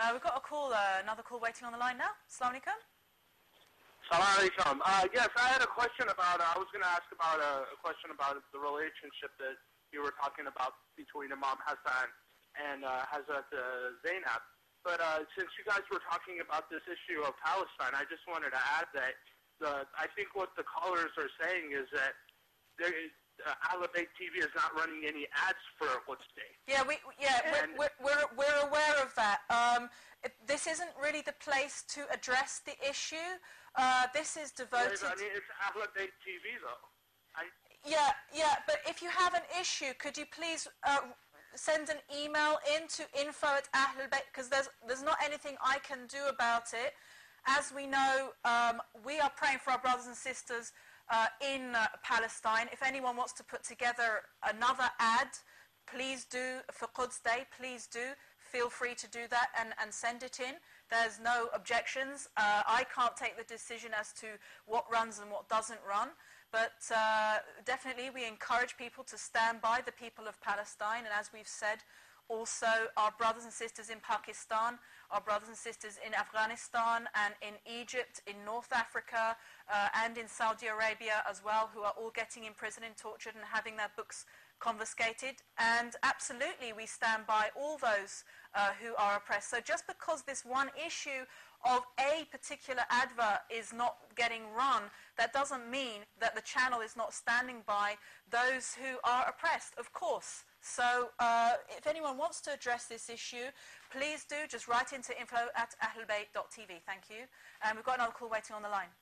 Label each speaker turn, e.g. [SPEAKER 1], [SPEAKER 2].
[SPEAKER 1] We've got a call, another call waiting on the line now. Assalamu alaikum.
[SPEAKER 2] Salam alaikum. Yes, I had a question about, I was going to ask about a question about the relationship that you were talking about between Imam Hassan and Hazrat Zainab. But since you guys were talking about this issue of Palestine, I just wanted to add that I think what the callers are saying is that Ahl Bayt TV is not running any ads for Quds Day.
[SPEAKER 1] Yeah, we're aware of that. This isn't really the place to address the issue. This is devoted.
[SPEAKER 2] I mean, it's Ahl Bayt TV though.
[SPEAKER 1] Yeah, but if you have an issue, could you please send an email into info@ahlulbayt, because there's not anything I can do about it. As we know, we are praying for our brothers and sisters in Palestine. If anyone wants to put together another ad, please do, for Quds Day, please do. Feel free to do that and send it in. There's no objections. I can't take the decision as to what runs and what doesn't run. But definitely we encourage people to stand by the people of Palestine. And as we've said, also our brothers and sisters in Pakistan, our brothers and sisters in Afghanistan and in Egypt, in North Africa, and in Saudi Arabia as well, who are all getting imprisoned and tortured and having their books confiscated. And absolutely we stand by all those who are oppressed. So just because this one issue of a particular advert is not getting run, that doesn't mean that the channel is not standing by those who are oppressed, of course. So if anyone wants to address this issue, please do just write into info@ahlulbayt.tv. Thank you. And we've got another call waiting on the line.